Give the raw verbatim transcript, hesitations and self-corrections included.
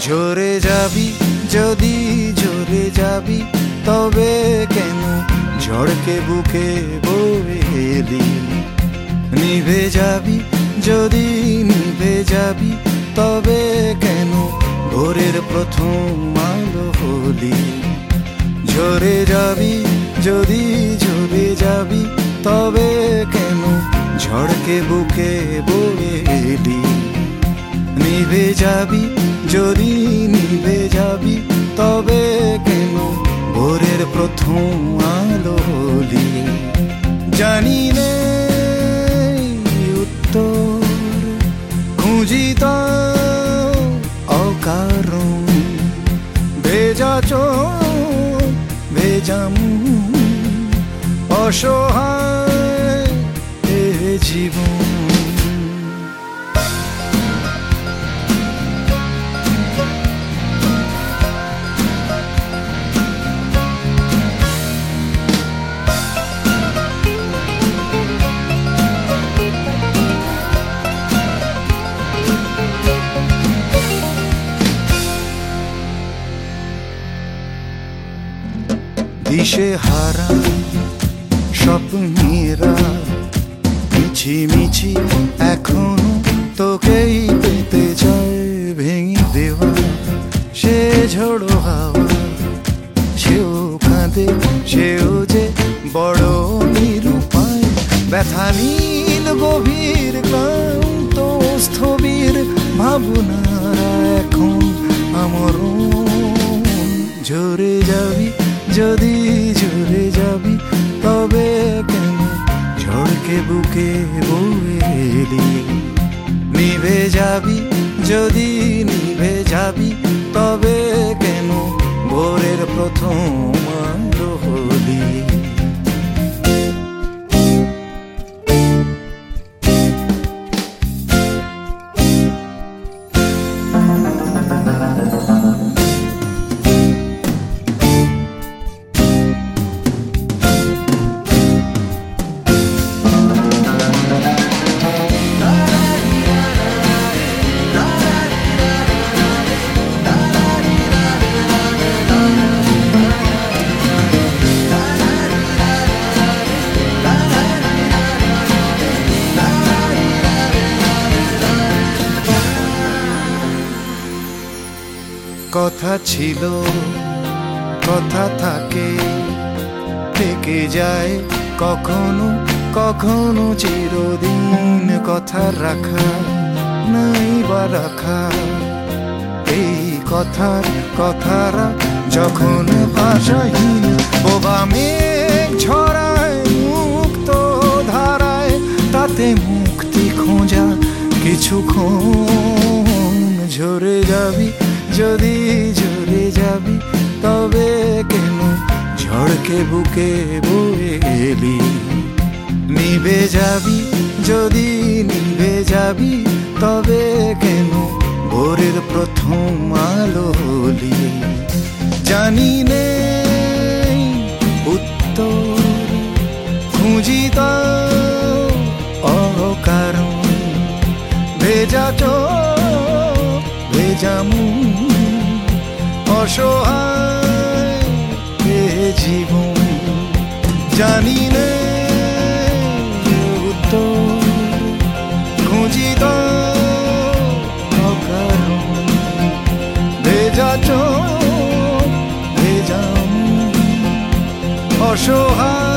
ঝরে যাবি যদি ঝরে যাবি তবে কেন ঝড়কে বুকে বয়ে এলি। নিভে যাবি যদি নিভে যাবি তবে কেন ভোরের প্রথম আলো হলি। ঝরে যাবি যদি ঝরে যাবি তবে কেন ঝড়কে বুকে বয়ে এলি। নিভে যাবি যদি নিভে যাবি তবে কেন ভোরের প্রথম আলো হলি। জানি নে উত্তর খুঁজি তো অকারণ, ভেজা চোখ ভেজা মুখ অসহায় এ জীবন। দিশে হারা স্বপ্নেরা মিছি মিছি এখনো তোকেই পেতে চায়। ভেঙে দেওয়া সে ঝোড়ো হাওয়া, সেও কাঁদে সেও যে বড় নিরুপায়। ব্যথা নীল গভীর ক্লান্ত স্থবির ভাবনারা এখন আমার। ঝরে যাবি যদি ঝরে যাবি তবে কেন ঝড়কে বুকে বয়ে এলি। নিভে যাবি যদি নিভে যাবি তবে কেন ভোরের প্রথম আলো হলি। কথা ছিল কথা থাকে থেকে যায় কখনো কখনো চিরদিন। কথা রাখা নাই বা রাখা এই কথার কথারা যখন ভাষাহীন। বোবা মেঘ ঝরায় মুক্ত ধারায়, তাতে মুক্তি খোঁজা কিছুক্ষণ। ঝরে যাবি যদি ঝরে যাবি তবে কেন ঝড়কে বুকে বয়ে এলি। নিভে যাবি যদি নিভে যাবি তবে কেন ভোরের প্রথম আলো হলি। জানি নে উত্তর খুঁজি তো অকারণ, ভেজা চোখ ভেজা মুখ অসহায় এ জীবন। জানি নে উত্তর খুঁজি তো অকারণ, ভেজা চোখ ভেজা মুখ অসহায়।